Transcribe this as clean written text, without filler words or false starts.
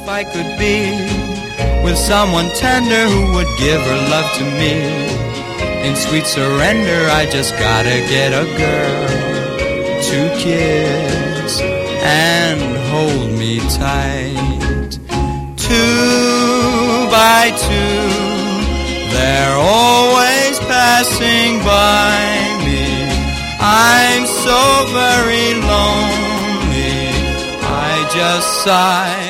I could be with someone tender who would give her love to me. In sweet surrender, I just gotta get a girl to kiss and hold me tight. 2 by 2, they're always passing by me. I'm so very lonely, I just sigh